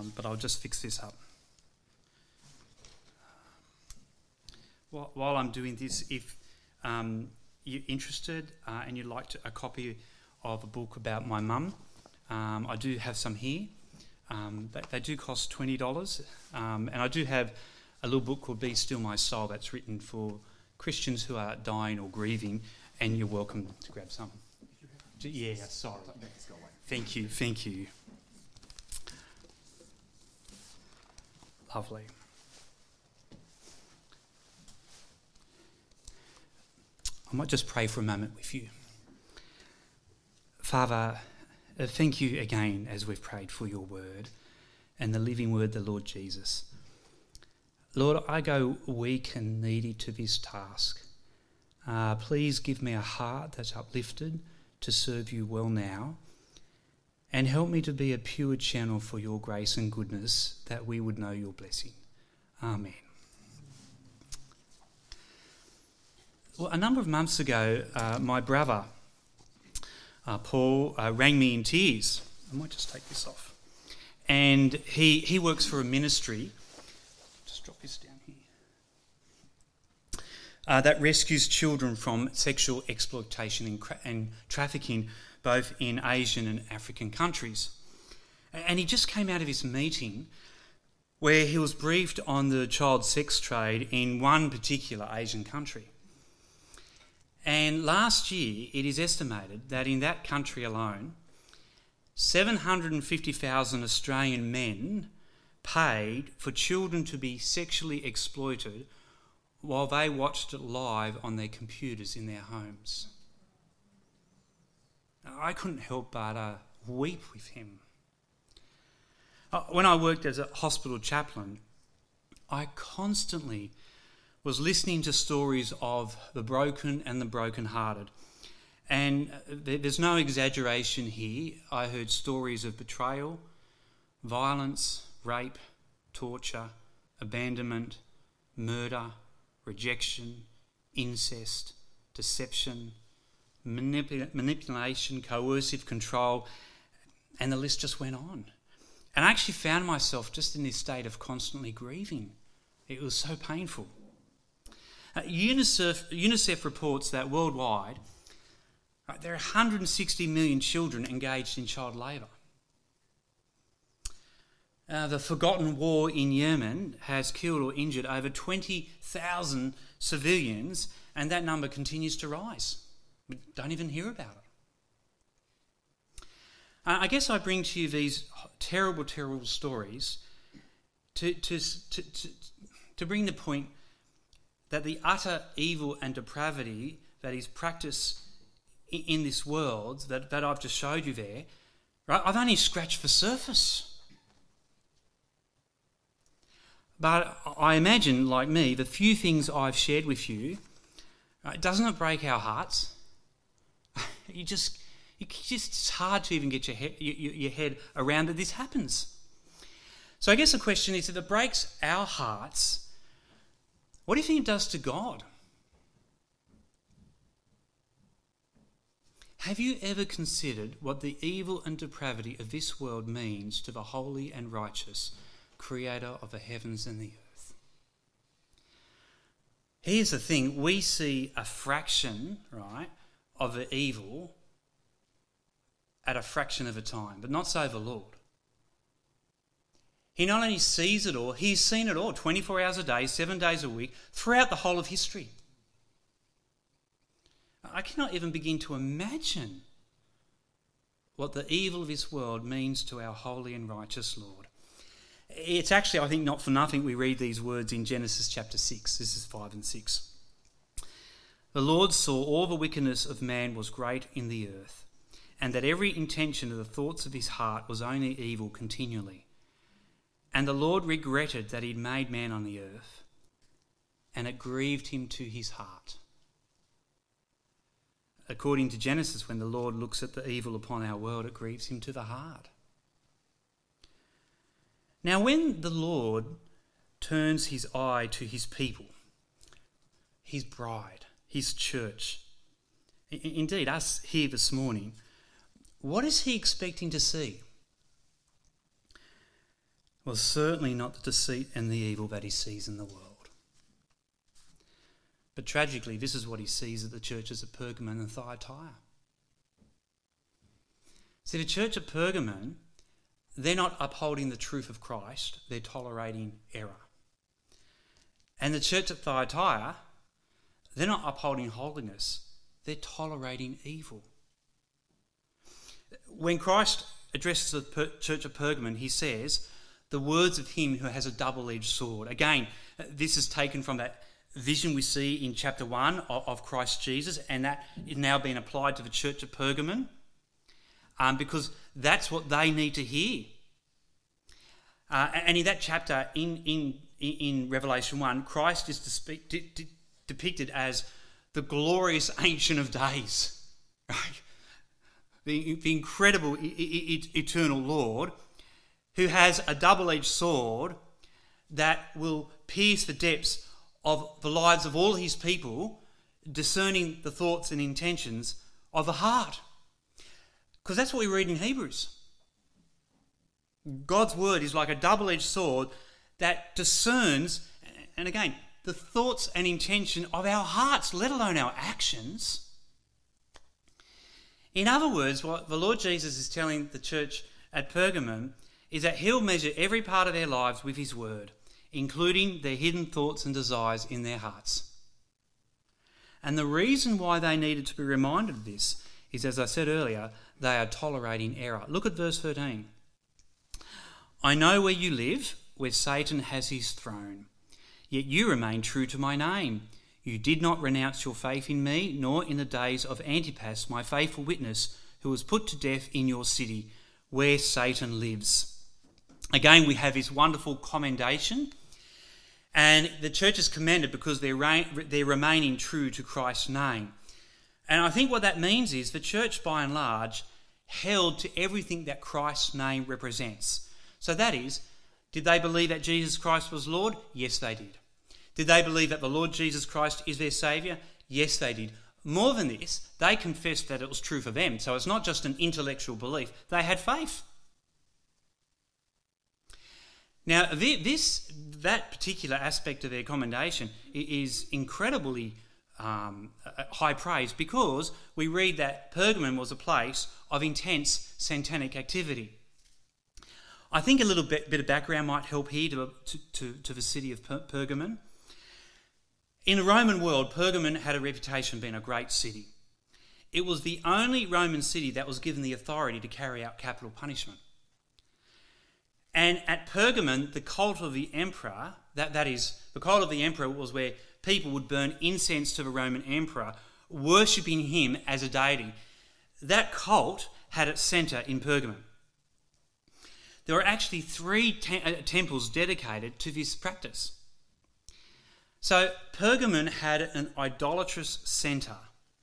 but I'll just fix this up. While I'm doing this, if you're interested and you'd like a copy of a book about my mum, I do have some here. They do cost $20, and I do have a little book called Be Still My Soul that's written for Christians who are dying or grieving, and you're welcome to grab some. Yeah, sorry. Thank you. Lovely. I might just pray for a moment with you. Father, thank you again as we've prayed for your word and the living word, the Lord Jesus. Lord, I go weak and needy to this task. Please give me a heart that's uplifted to serve you well now, and help me to be a pure channel for your grace and goodness, that we would know your blessing. Amen. Well, a number of months ago, my brother, Paul, rang me in tears. I might just take this off. And he works for a ministry. Just drop this down here. That rescues children from sexual exploitation and trafficking, both in Asian and African countries. And he just came out of his meeting where he was briefed on the child sex trade in one particular Asian country. And last year, it is estimated that in that country alone, 750,000 Australian men paid for children to be sexually exploited while they watched it live on their computers in their homes. I couldn't help but weep with him. When I worked as a hospital chaplain, I constantly was listening to stories of the broken and the brokenhearted. And there's no exaggeration here. I heard stories of betrayal, violence, rape, torture, abandonment, murder, rejection, incest, deception, manipulation, coercive control, and the list just went on. And I actually found myself just in this state of constantly grieving. It was so painful. UNICEF reports that worldwide there are 160 million children engaged in child labour. The forgotten war in Yemen has killed or injured over 20,000 civilians, and that number continues to rise. We don't even hear about it. I guess I bring to you these terrible, terrible stories to bring the point that the utter evil and depravity that is practiced in this world that I've just showed you there, right? I've only scratched the surface. But I imagine, like me, the few things I've shared with you, right, doesn't it break our hearts? It's hard to even get your head around that this happens. So I guess the question is, if it breaks our hearts, what do you think it does to God? Have you ever considered what the evil and depravity of this world means to the holy and righteous Creator of the heavens and the earth? Here's the thing, we see a fraction, right, of the evil at a fraction of a time, but not so the Lord. He not only sees it all, he's seen it all 24 hours a day, 7 days a week, throughout the whole of history. I cannot even begin to imagine what the evil of this world means to our holy and righteous Lord. It's actually, I think, not for nothing we read these words in Genesis chapter 6. This is 5 and 6. The Lord saw all the wickedness of man was great in the earth, and that every intention of the thoughts of his heart was only evil continually. And the Lord regretted that he'd made man on the earth, and it grieved him to his heart. According to Genesis, when the Lord looks at the evil upon our world, it grieves him to the heart. Now, when the Lord turns his eye to his people, his bride, his church, indeed us here this morning, what is he expecting to see? Well, certainly not the deceit and the evil that he sees in the world. But tragically, this is what he sees at the churches at Pergamon and Thyatira. See, the church at Pergamon, they're not upholding the truth of Christ, they're tolerating error. And the church at Thyatira, they're not upholding holiness, they're tolerating evil. When Christ addresses the church of Pergamon, he says, the words of him who has a double-edged sword. Again, this is taken from that vision we see in chapter 1 of Christ Jesus, and that is now being applied to the church of Pergamon, because that's what they need to hear. And in that chapter, in Revelation 1, Christ is depicted as the glorious Ancient of Days, right? The incredible eternal Lord, who has a double-edged sword that will pierce the depths of the lives of all his people, discerning the thoughts and intentions of the heart. Because that's what we read in Hebrews. God's word is like a double-edged sword that discerns, and again, the thoughts and intention of our hearts, let alone our actions. In other words, what the Lord Jesus is telling the church at Pergamon is that he'll measure every part of their lives with his word, including their hidden thoughts and desires in their hearts. And the reason why they needed to be reminded of this is, as I said earlier, they are tolerating error. Look at verse 13. I know where you live, where Satan has his throne, yet you remain true to my name. You did not renounce your faith in me, nor in the days of Antipas, my faithful witness, who was put to death in your city, where Satan lives. Again, we have this wonderful commendation, and the church is commended because they're remaining true to Christ's name. And I think what that means is the church, by and large, held to everything that Christ's name represents. So that is, did they believe that Jesus Christ was Lord? Yes, they did. Did they believe that the Lord Jesus Christ is their Saviour? Yes, they did. More than this, they confessed that it was true for them. So it's not just an intellectual belief. They had faith. Now, that particular aspect of their commendation is incredibly high praise, because we read that Pergamon was a place of intense satanic activity. I think a little bit of background might help here to the city of Pergamon. In the Roman world, Pergamon had a reputation of being a great city. It was the only Roman city that was given the authority to carry out capital punishment. And at Pergamon, the cult of the emperor, that is, the cult of the emperor was where people would burn incense to the Roman emperor, worshipping him as a deity. That cult had its centre in Pergamon. There were actually 3 temples dedicated to this practice. So Pergamon had an idolatrous centre.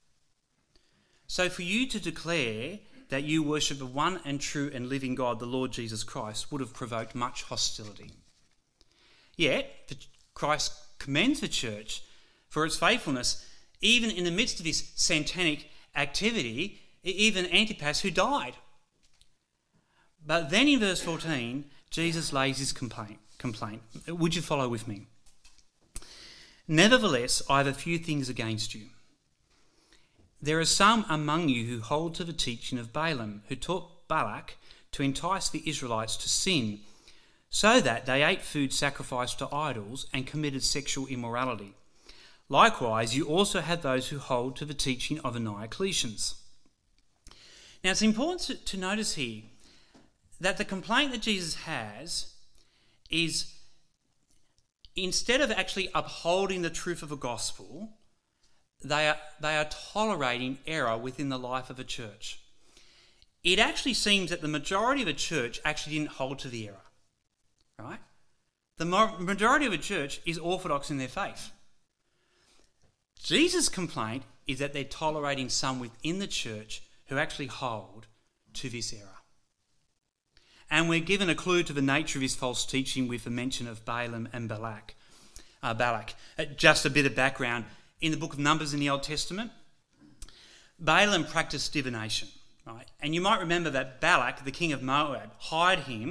So for you to declare that you worship the one and true and living God, the Lord Jesus Christ, would have provoked much hostility. Yet, Christ commends the church for its faithfulness, even in the midst of this satanic activity, even Antipas, who died. But then in verse 14, Jesus lays his complaint. Would you follow with me? Nevertheless, I have a few things against you. There are some among you who hold to the teaching of Balaam, who taught Balak to entice the Israelites to sin, so that they ate food sacrificed to idols and committed sexual immorality. Likewise, you also have those who hold to the teaching of the Nicolaitans. Now, it's important to notice here that the complaint that Jesus has is, instead of actually upholding the truth of the gospel, they are tolerating error within the life of a church. It actually seems that the majority of the church actually didn't hold to the error, right? The majority of the church is orthodox in their faith. Jesus' complaint is that they're tolerating some within the church who actually hold to this error. And we're given a clue to the nature of his false teaching with the mention of Balaam and Balak. Just a bit of background. In the book of Numbers in the Old Testament, Balaam practiced divination, right? And you might remember that Balak, the king of Moab, hired him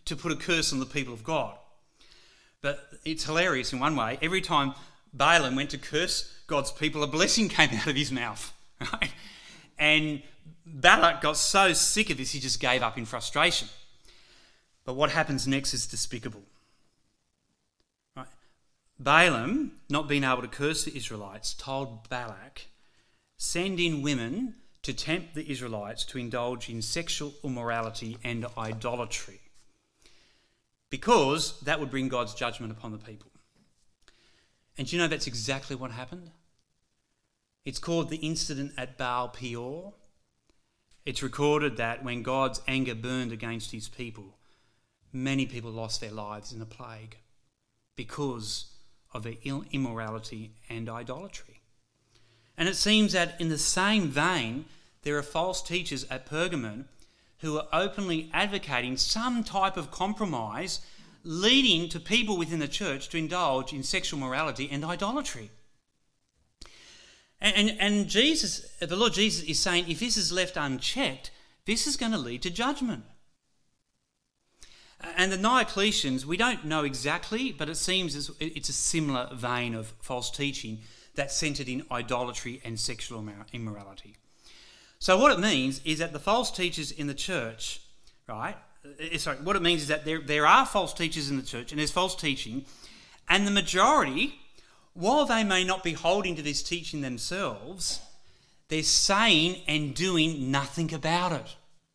to put a curse on the people of God. But it's hilarious in one way. Every time Balaam went to curse God's people, a blessing came out of his mouth. Right? And Balak got so sick of this, he just gave up in frustration. But what happens next is despicable. Right? Balaam, not being able to curse the Israelites, told Balak, send in women to tempt the Israelites to indulge in sexual immorality and idolatry, because that would bring God's judgment upon the people. And do you know that's exactly what happened? It's called the incident at Baal Peor. It's recorded that when God's anger burned against his people, many people lost their lives in a plague because of their immorality and idolatry. And it seems that in the same vein, there are false teachers at Pergamon who are openly advocating some type of compromise leading to people within the church to indulge in sexual morality and idolatry. And Jesus, the Lord Jesus is saying, if this is left unchecked, this is going to lead to judgment. And the Diocletians, we don't know exactly, but it seems it's a similar vein of false teaching that's centred in idolatry and sexual immorality. So what it means is that the false teachers in the church, right? What it means is that there are false teachers in the church and there's false teaching, and the majority, while they may not be holding to this teaching themselves, they're saying and doing nothing about it.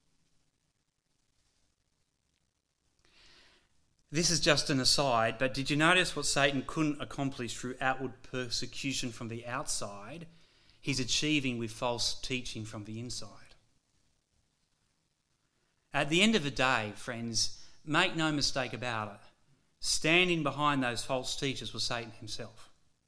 This is just an aside, but did you notice what Satan couldn't accomplish through outward persecution from the outside? He's achieving with false teaching from the inside. At the end of the day, friends, make no mistake about it, standing behind those false teachers was Satan himself.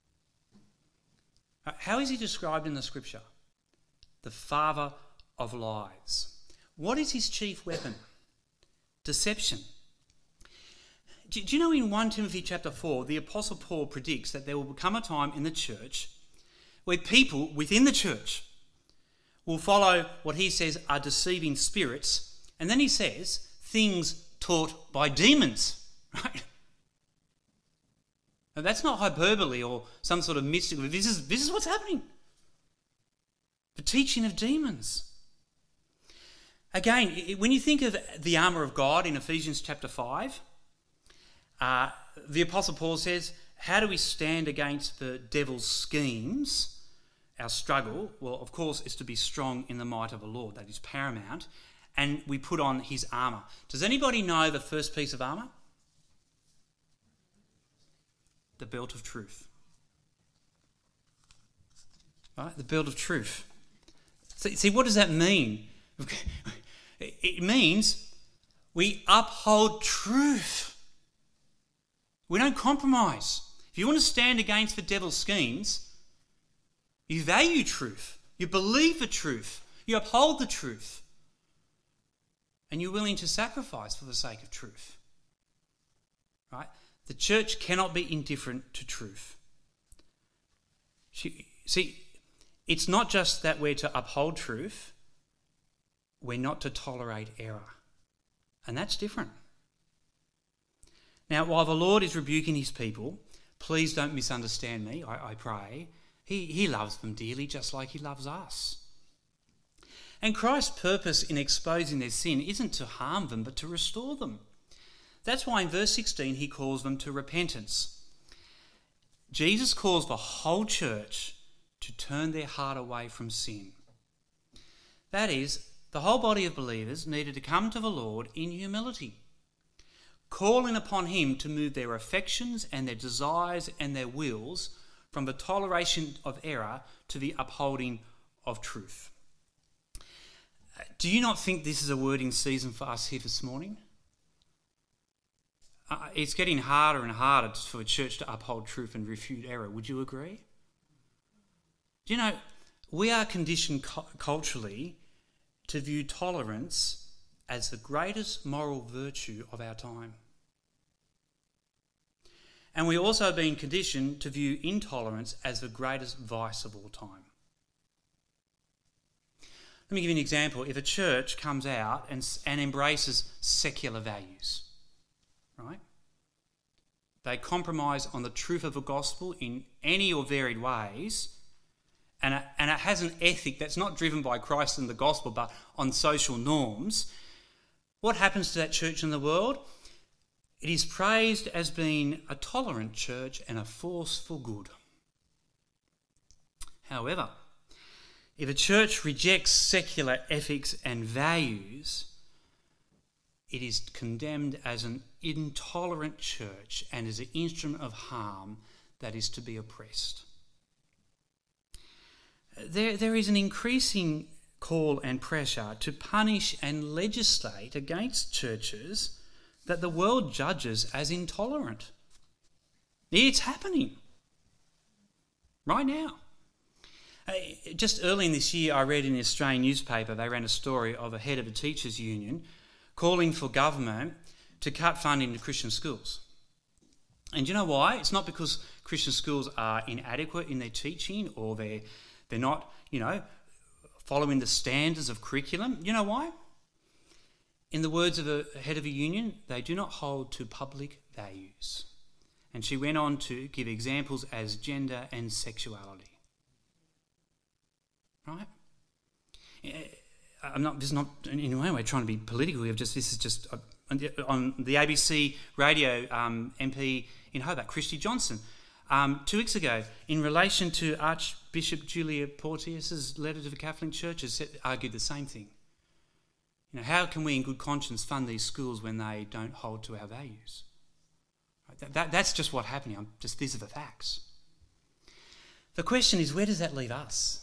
How is he described in the scripture? The father of lies. What is his chief weapon? Deception. Do you know in 1 Timothy chapter 4, the Apostle Paul predicts that there will come a time in the church where people within the church will follow what he says are deceiving spirits, and then he says things taught by demons, right? Now that's not hyperbole or some sort of mystical. This is what's happening. The teaching of demons. Again, when you think of the armour of God in Ephesians chapter 5, the Apostle Paul says, how do we stand against the devil's schemes? Our struggle, well, of course, is to be strong in the might of the Lord. That is paramount. And we put on his armour. Does anybody know the first piece of armour? The belt of truth. Right? The belt of truth. See, what does that mean? It means we uphold truth. We don't compromise. If you want to stand against the devil's schemes, you value truth. You believe the truth. You uphold the truth. And you're willing to sacrifice for the sake of truth. Right? The church cannot be indifferent to truth. See, it's not just that we're to uphold truth, we're not to tolerate error. And that's different. Now, while the Lord is rebuking his people, please don't misunderstand me, I pray. He loves them dearly, just like he loves us. And Christ's purpose in exposing their sin isn't to harm them, but to restore them. That's why in verse 16 he calls them to repentance. Jesus calls the whole church to turn their heart away from sin. That is, the whole body of believers needed to come to the Lord in humility, calling upon him to move their affections and their desires and their wills from the toleration of error to the upholding of truth. Do you not think this is a word in season for us here this morning? It's getting harder and harder for a church to uphold truth and refute error. Would you agree? Do you know, we are conditioned culturally to view tolerance as the greatest moral virtue of our time. And we also have been conditioned to view intolerance as the greatest vice of all time. Let me give you an example. If a church comes out and embraces secular values, right? They compromise on the truth of the gospel in any or varied ways, and it has an ethic that's not driven by Christ and the gospel, but on social norms. What happens to that church in the world? It is praised as being a tolerant church and a force for good. However, if a church rejects secular ethics and values, it is condemned as an intolerant church and as an instrument of harm that is to be oppressed. There is an increasing call and pressure to punish and legislate against churches that the world judges as intolerant. It's happening right now. Just early in this year, I read in the Australian newspaper, they ran a story of a head of a teachers' union calling for government to cut funding to Christian schools. And do you know why? It's not because Christian schools are inadequate in their teaching or they're not, following the standards of curriculum. You know why? In the words of a head of a union, they do not hold to public values. And she went on to give examples as gender and sexuality. Right? This is not in any way trying to be political. This is just on the ABC radio MP in Hobart, Christy Johnson, 2 weeks ago, in relation to Archbishop Julia Porteous' letter to the Catholic churches, argued the same thing. How can we in good conscience fund these schools when they don't hold to our values? That's just what's happening. These are the facts. The question is, where does that leave us?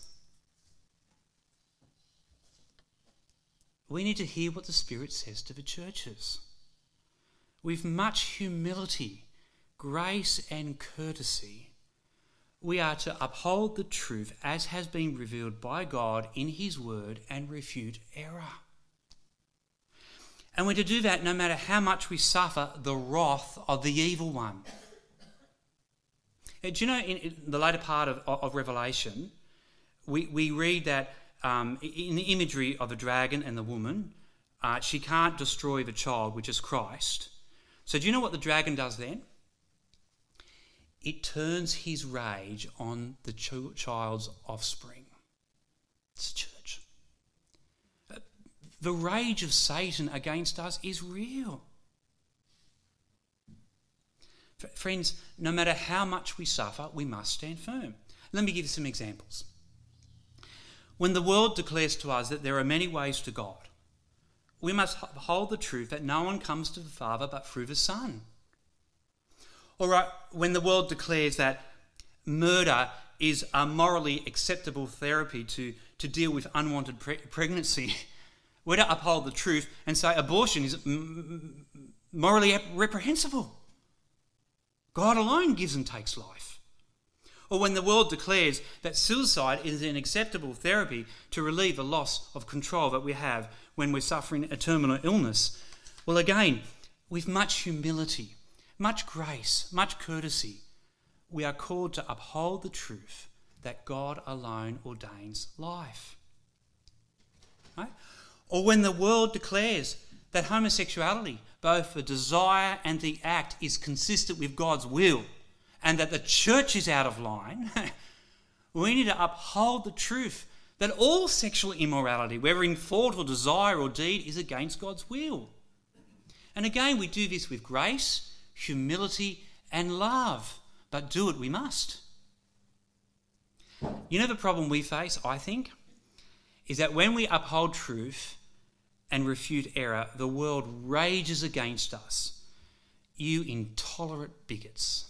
We need to hear what the Spirit says to the churches. With much humility, grace and courtesy, we are to uphold the truth as has been revealed by God in His Word and refute error. And we're to do that no matter how much we suffer the wrath of the evil one. Do you know, in the later part of Revelation, we read that in the imagery of the dragon and the woman, she can't destroy the child, which is Christ. So do you know what the dragon does then? It turns his rage on the child's offspring. It's the church. The rage of Satan against us is real. Friends, no matter how much we suffer, we must stand firm. Let me give you some examples. When the world declares to us that there are many ways to God, we must hold the truth that no one comes to the Father but through the Son. All right, when the world declares that murder is a morally acceptable therapy to deal with unwanted pregnancy, we're to uphold the truth and say abortion is morally reprehensible. God alone gives and takes life. Or when the world declares that suicide is an acceptable therapy to relieve the loss of control that we have when we're suffering a terminal illness, well, again, with much humility, much grace, much courtesy, we are called to uphold the truth that God alone ordains life. Right? Or when the world declares that homosexuality, both the desire and the act, is consistent with God's will, and that the church is out of line, we need to uphold the truth that all sexual immorality, whether in thought or desire or deed, is against God's will. And again, we do this with grace, humility and love, but do it we must. You know the problem we face, I think, is that when we uphold truth and refute error, the world rages against us. You intolerant bigots.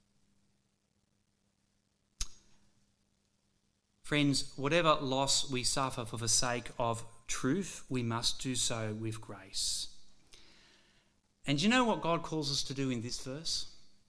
Friends, whatever loss we suffer for the sake of truth, we must do so with grace. And do you know what God calls us to do in this verse?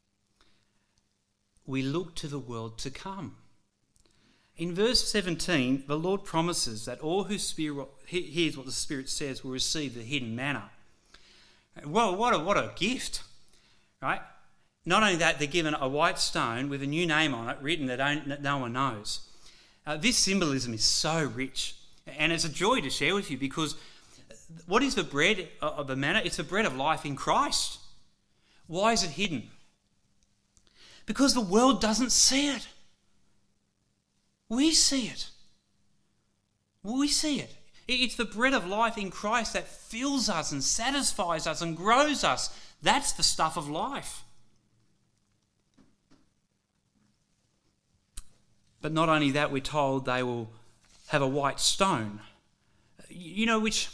We look to the world to come. In verse 17, the Lord promises that all who hears what the Spirit says will receive the hidden manna. Well, what a gift, right? Not only that, they're given a white stone with a new name on it written that no one knows. This symbolism is so rich, and it's a joy to share with you, because what is the bread of the manna? It's the bread of life in Christ. Why is it hidden? Because the world doesn't see it. We see it. We see it. It's the bread of life in Christ that fills us and satisfies us and grows us. That's the stuff of life. But not only that, we're told they will have a white stone. Which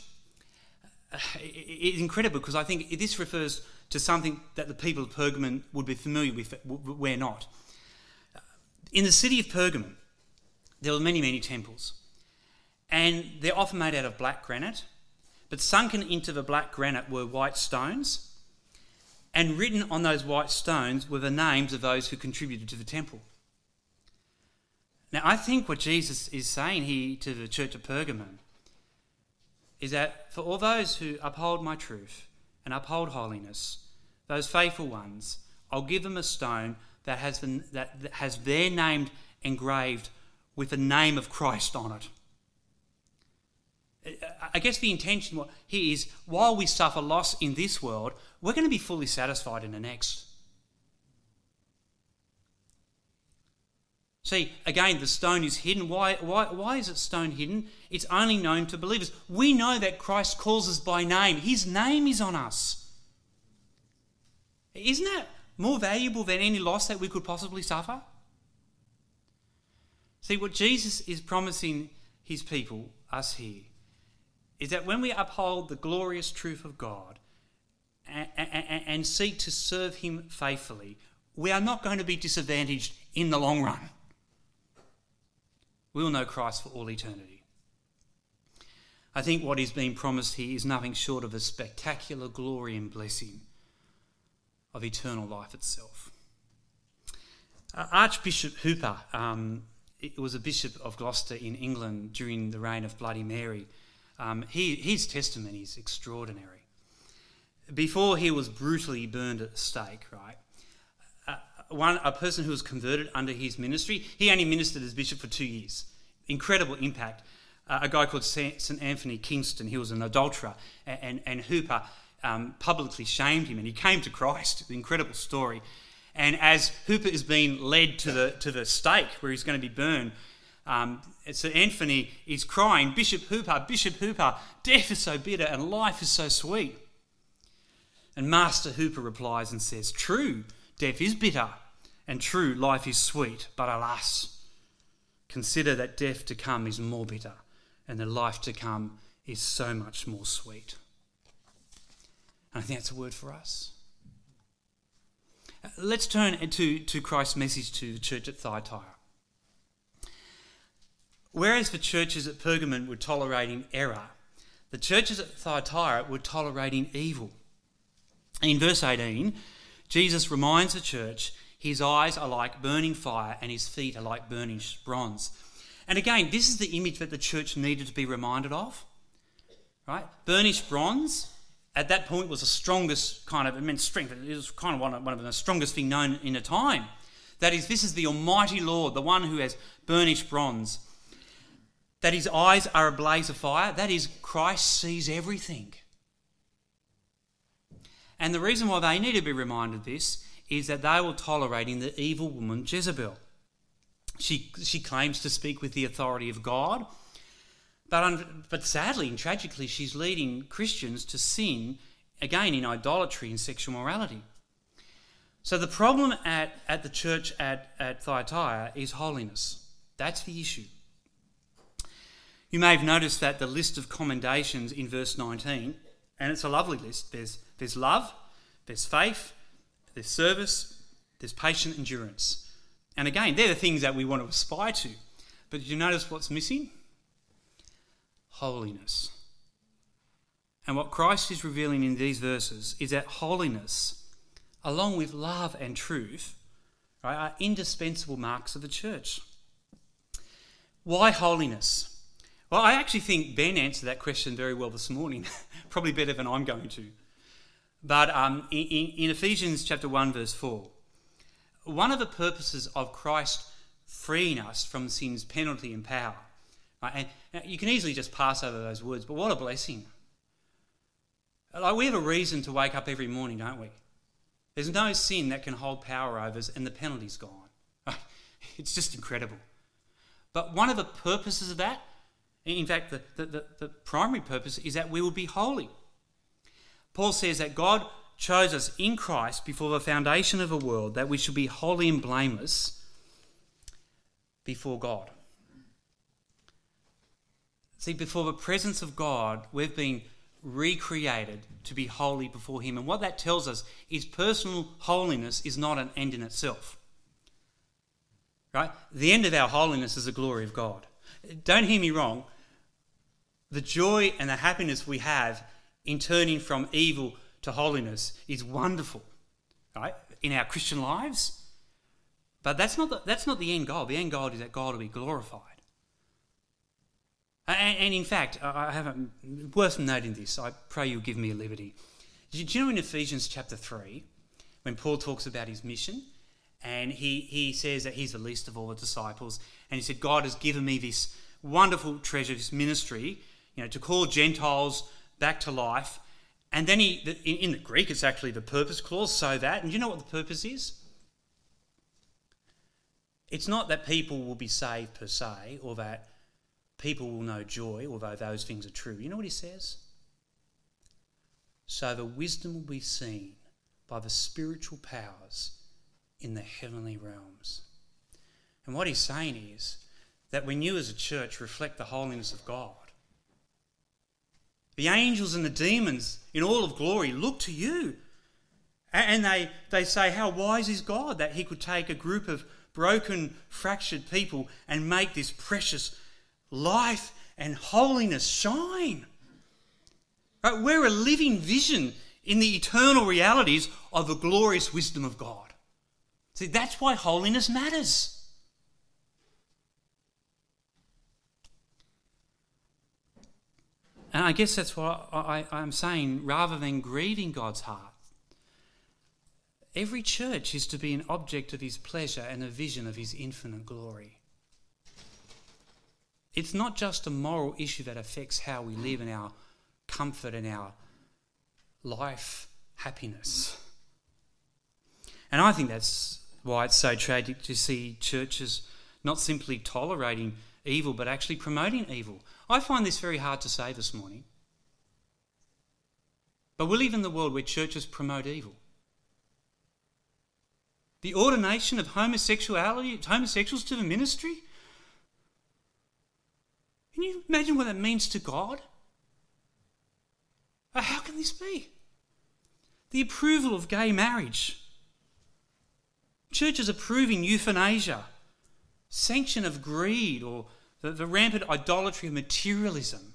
is incredible, because I think this refers to something that the people of Pergamon would be familiar with, we're not. In the city of Pergamon, there were many, many temples. And they're often made out of black granite, but sunken into the black granite were white stones, and written on those white stones were the names of those who contributed to the temple. Now, I think what Jesus is saying here to the church of Pergamon is that for all those who uphold my truth and uphold holiness, those faithful ones, I'll give them a stone that has their name engraved with the name of Christ on it. I guess the intention here is, while we suffer loss in this world, we're going to be fully satisfied in the next. See, again, the stone is hidden. Why is it stone hidden? It's only known to believers. We know that Christ calls us by name. His name is on us. Isn't that more valuable than any loss that we could possibly suffer? See, what Jesus is promising his people, us here, is that when we uphold the glorious truth of God and seek to serve him faithfully, we are not going to be disadvantaged in the long run. We will know Christ for all eternity. I think what is being promised here is nothing short of a spectacular glory and blessing of eternal life itself. Archbishop Hooper, it was a bishop of Gloucester in England during the reign of Bloody Mary. His testimony is extraordinary. Before he was brutally burned at the stake, right? A person who was converted under his ministry, he only ministered as bishop for 2 years. Incredible impact. A guy called St. Anthony Kingston, he was an adulterer, and Hooper publicly shamed him, and he came to Christ. It's an incredible story. And as Hooper is being led to the stake where he's going to be burned, St. Anthony is crying, Bishop Hooper, death is so bitter and life is so sweet. And Master Hooper replies and says, true, death is bitter, and true, life is sweet, but alas, consider that death to come is more bitter, and the life to come is so much more sweet. And I think that's a word for us. Let's turn to Christ's message to the church at Thyatira. Whereas the churches at Pergamon were tolerating error, the churches at Thyatira were tolerating evil. In verse 18, Jesus reminds the church his eyes are like burning fire and his feet are like burnished bronze. And again, this is the image that the church needed to be reminded of. Right? Burnished bronze, at that point, was the strongest kind of, it meant strength. It was kind of one of the strongest thing known in a time. That is, this is the Almighty Lord, the one who has burnished bronze. That his eyes are a blaze of fire. That is, Christ sees everything. And the reason why they need to be reminded of this is that they were tolerating the evil woman Jezebel. She claims to speak with the authority of God, but sadly and tragically she's leading Christians to sin, again in idolatry and sexual morality. So the problem at the church at Thyatira is holiness. That's the issue. You may have noticed that the list of commendations in verse 19, and it's a lovely list. There's love, there's faith, there's service, there's patient endurance. And again, they're the things that we want to aspire to. But did you notice what's missing? Holiness. And what Christ is revealing in these verses is that holiness, along with love and truth, right, are indispensable marks of the church. Why holiness? Well, I actually think Ben answered that question very well this morning, probably better than I'm going to. But in Ephesians chapter 1, verse 4, one of the purposes of Christ freeing us from sin's penalty and power, right, and you can easily just pass over those words, but what a blessing. Like, we have a reason to wake up every morning, don't we? There's no sin that can hold power over us, and the penalty's gone. It's just incredible. But one of the purposes of that, in fact, the primary purpose, is that we will be holy. Paul says that God chose us in Christ before the foundation of the world, that we should be holy and blameless before God. See, before the presence of God, we've been recreated to be holy before him. And what that tells us is personal holiness is not an end in itself. Right? The end of our holiness is the glory of God. Don't hear me wrong. The joy and the happiness we have in turning from evil to holiness is wonderful, right, in our Christian lives. But that's not the end goal. The end goal is that God will be glorified. And in fact, worth noting this, I pray you'll give me a liberty. Do you know in Ephesians chapter 3, when Paul talks about his mission, and he says that he's the least of all the disciples, and he said, God has given me this wonderful treasure, this ministry, to call Gentiles back to life. And then in the Greek, it's actually the purpose clause, so that, and do you know what the purpose is? It's not that people will be saved per se, or that people will know joy, although those things are true. You know what he says? So the wisdom will be seen by the spiritual powers in the heavenly realms. And what he's saying is that when you as a church reflect the holiness of God, the angels and the demons in all of glory look to you. And they say, how wise is God that he could take a group of broken, fractured people and make this precious life and holiness shine. Right? We're a living vision in the eternal realities of the glorious wisdom of God. See, that's why holiness matters. And I guess that's what I'm saying, rather than grieving God's heart, every church is to be an object of his pleasure and a vision of his infinite glory. It's not just a moral issue that affects how we live and our comfort and our life happiness. And I think that's why it's so tragic to see churches not simply tolerating evil, but actually promoting evil. I find this very hard to say this morning. But we live in the world where churches promote evil. The ordination of homosexuals to the ministry? Can you imagine what that means to God? How can this be? The approval of gay marriage. Churches approving euthanasia, sanction of greed, or the rampant idolatry of materialism.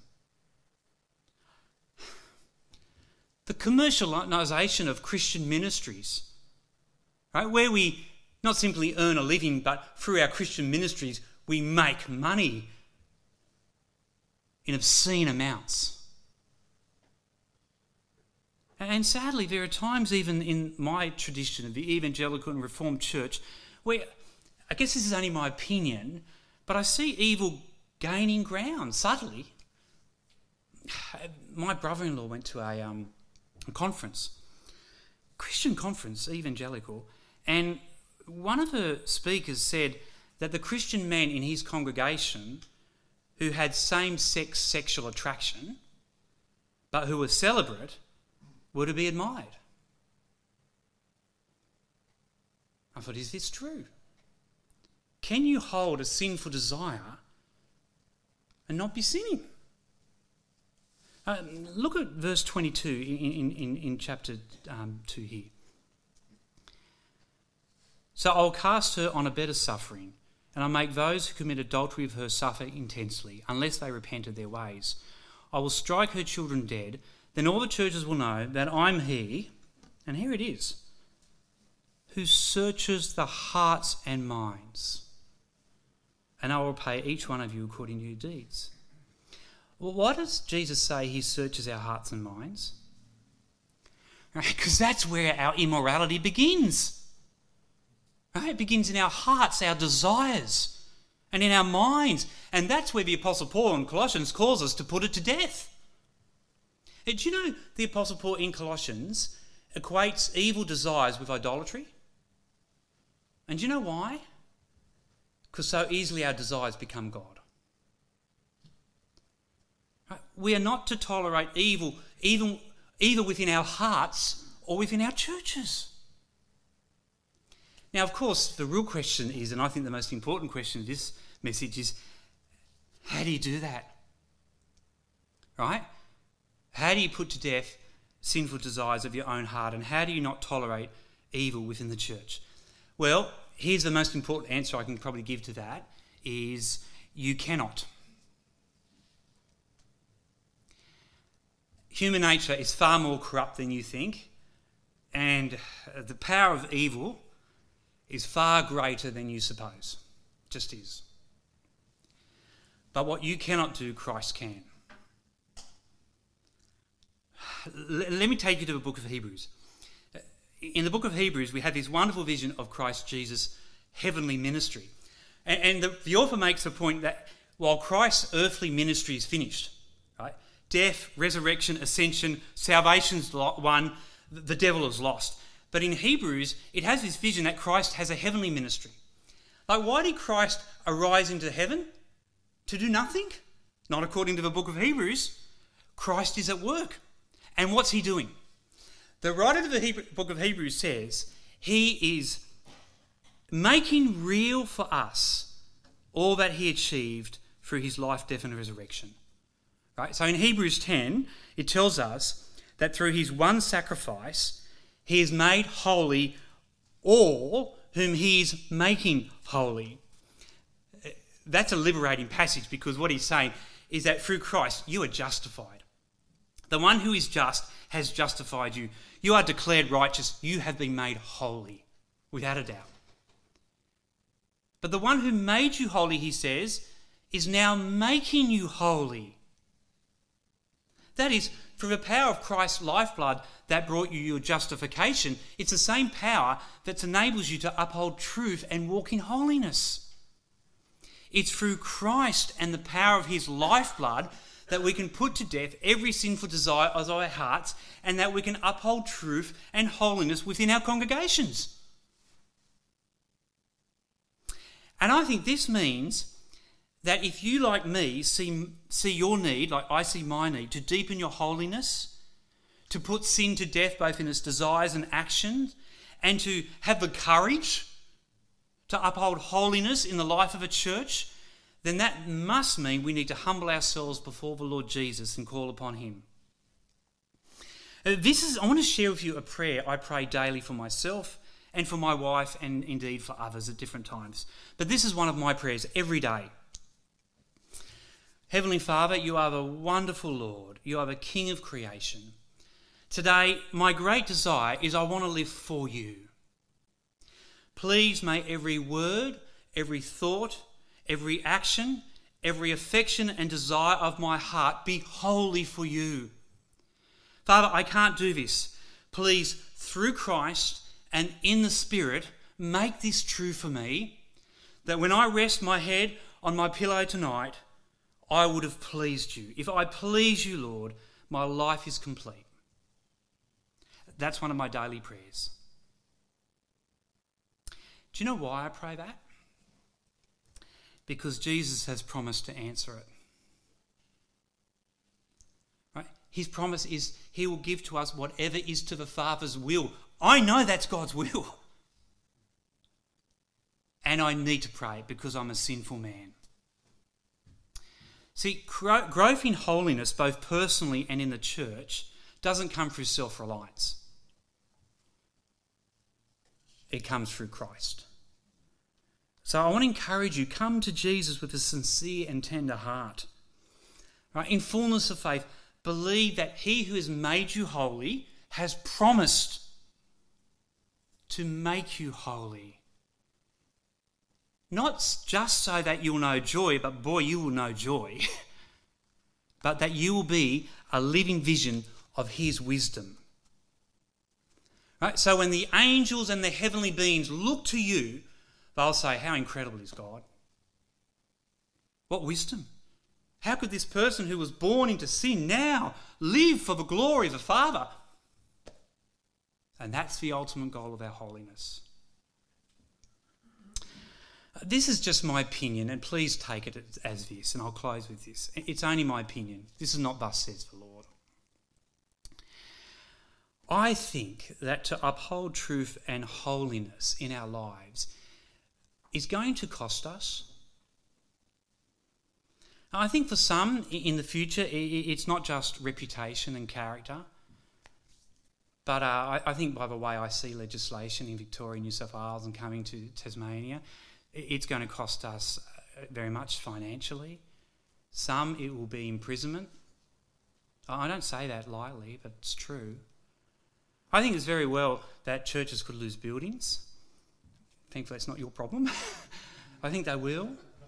The commercialisation of Christian ministries, right, where we not simply earn a living, but through our Christian ministries we make money in obscene amounts. And sadly, there are times even in my tradition of the evangelical and reformed church where, I guess this is only my opinion, but I see evil gaining ground subtly. My brother-in-law went to a conference, Christian conference, evangelical, and one of the speakers said that the Christian men in his congregation who had same-sex sexual attraction but who were celibate were to be admired. I thought, is this true? Can you hold a sinful desire and not be sinning? Look at verse 22 in chapter 2 here. So I'll cast her on a bed of suffering, and I'll make those who commit adultery with her suffer intensely, unless they repent of their ways. I will strike her children dead. Then all the churches will know that I'm he, and here it is, who searches the hearts and minds, and I will pay each one of you according to your deeds. Well, why does Jesus say he searches our hearts and minds? Because that's where our immorality begins. Right? It begins in our hearts, our desires, and in our minds. And that's where the Apostle Paul in Colossians calls us to put it to death. Do you know the Apostle Paul in Colossians equates evil desires with idolatry. And do you know why? Because so easily our desires become God. Right? We are not to tolerate evil either within our hearts or within our churches. Now, of course, the real question is, and I think the most important question of this message is, how do you do that? Right? How do you put to death sinful desires of your own heart, and how do you not tolerate evil within the church? Well, here's the most important answer I can probably give to that, is you cannot. Human nature is far more corrupt than you think, and the power of evil is far greater than you suppose. It just is. But what you cannot do, Christ can. Let me take you to the book of Hebrews. In the book of Hebrews, we have this wonderful vision of Christ Jesus' heavenly ministry. And the author makes the point that while Christ's earthly ministry is finished, right, death, resurrection, ascension, salvation's won, the devil is lost. But in Hebrews, it has this vision that Christ has a heavenly ministry. Like, why did Christ arise into heaven? To do nothing? Not according to the book of Hebrews. Christ is at work. And what's he doing? The writer of the book of Hebrews says he is making real for us all that he achieved through his life, death and resurrection. Right? So in Hebrews 10, it tells us that through his one sacrifice, he has made holy all whom he is making holy. That's a liberating passage, because what he's saying is that through Christ you are justified. The one who is just has justified you. You are declared righteous. You have been made holy, without a doubt. But the one who made you holy, he says, is now making you holy. That is, through the power of Christ's lifeblood that brought you your justification, it's the same power that enables you to uphold truth and walk in holiness. It's through Christ and the power of his lifeblood that we can put to death every sinful desire of our hearts, and that we can uphold truth and holiness within our congregations. And I think this means that if you, like me, see your need, like I see my need, to deepen your holiness, to put sin to death both in its desires and actions, and to have the courage to uphold holiness in the life of a church, then that must mean we need to humble ourselves before the Lord Jesus and call upon him. I want to share with you a prayer I pray daily for myself and for my wife, and indeed for others at different times. But this is one of my prayers every day. Heavenly Father, you are the wonderful Lord. You are the King of creation. Today, my great desire is I want to live for you. Please may every word, every thought, every action, every affection and desire of my heart be wholly for you. Father, I can't do this. Please, through Christ and in the Spirit, make this true for me, that when I rest my head on my pillow tonight, I would have pleased you. If I please you, Lord, my life is complete. That's one of my daily prayers. Do you know why I pray that? Because Jesus has promised to answer it. Right? His promise is he will give to us whatever is to the Father's will. I know that's God's will. And I need to pray because I'm a sinful man. See, growth in holiness, both personally and in the church, doesn't come through self-reliance. It comes through Christ. So I want to encourage you, come to Jesus with a sincere and tender heart. Right? In fullness of faith, believe that he who has made you holy has promised to make you holy. Not just so that you'll know joy, but boy, you will know joy. But that you will be a living vision of his wisdom. Right? So when the angels and the heavenly beings look to you, they'll say, how incredible is God? What wisdom? How could this person who was born into sin now live for the glory of the Father? And that's the ultimate goal of our holiness. This is just my opinion, and please take it as this, and I'll close with this. It's only my opinion. This is not thus says the Lord. I think that to uphold truth and holiness in our lives is going to cost us. I think for some in the future, it's not just reputation and character, but I think by the way I see legislation in Victoria, New South Wales and coming to Tasmania, it's going to cost us very much financially. Some, it will be imprisonment. I don't say that lightly, but it's true. I think it's very well that churches could lose buildings. Thankfully, that's not your problem. I think they will.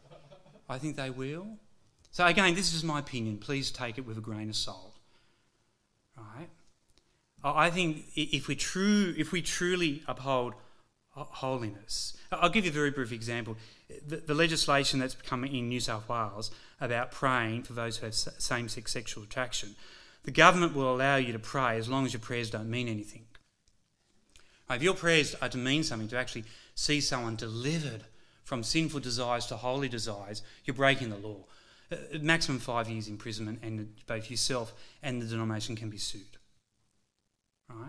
So again, this is my opinion. Please take it with a grain of salt. Right? I think if we truly uphold holiness, I'll give you a very brief example. The legislation that's coming in New South Wales about praying for those who have same-sex sexual attraction, the government will allow you to pray as long as your prayers don't mean anything. If your prayers are to mean something, to actually see someone delivered from sinful desires to holy desires, you're breaking the law. Maximum 5 years imprisonment, and both yourself and the denomination can be sued. Right?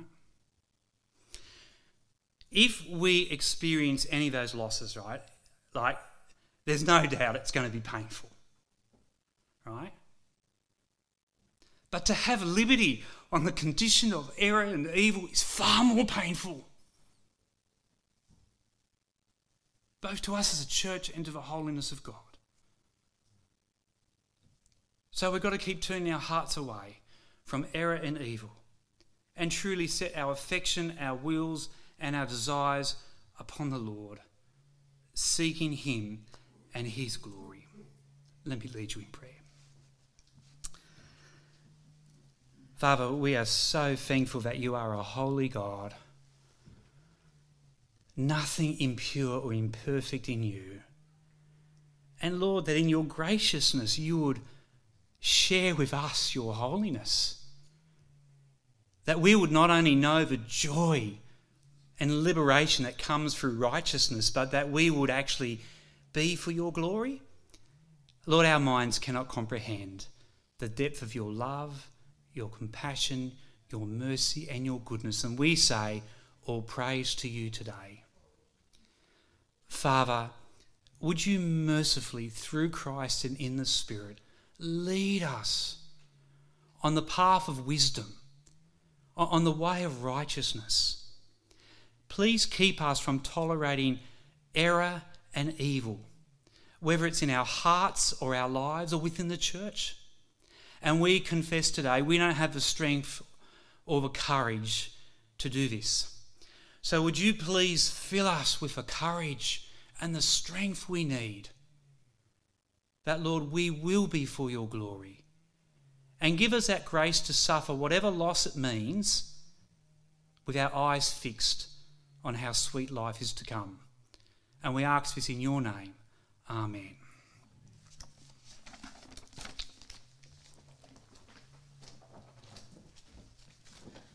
If we experience any of those losses, right, like, there's no doubt it's going to be painful. Right? But to have liberty on the condition of error and evil is far more painful. Both to us as a church and to the holiness of God. So we've got to keep turning our hearts away from error and evil and truly set our affection, our wills and our desires upon the Lord, seeking him and his glory. Let me lead you in prayer. Father, we are so thankful that you are a holy God. Nothing impure or imperfect in you. And Lord, that in your graciousness you would share with us your holiness. That we would not only know the joy and liberation that comes through righteousness, but that we would actually be for your glory. Lord, our minds cannot comprehend the depth of your love, your compassion, your mercy and your goodness. And we say all praise to you today. Father, would you mercifully, through Christ and in the Spirit, lead us on the path of wisdom, on the way of righteousness. Please keep us from tolerating error and evil, whether it's in our hearts or our lives or within the church. And we confess today we don't have the strength or the courage to do this. So would you please fill us with the courage and the strength we need, that, Lord, we will be for your glory. And give us that grace to suffer whatever loss it means with our eyes fixed on how sweet life is to come. And we ask this in your name. Amen.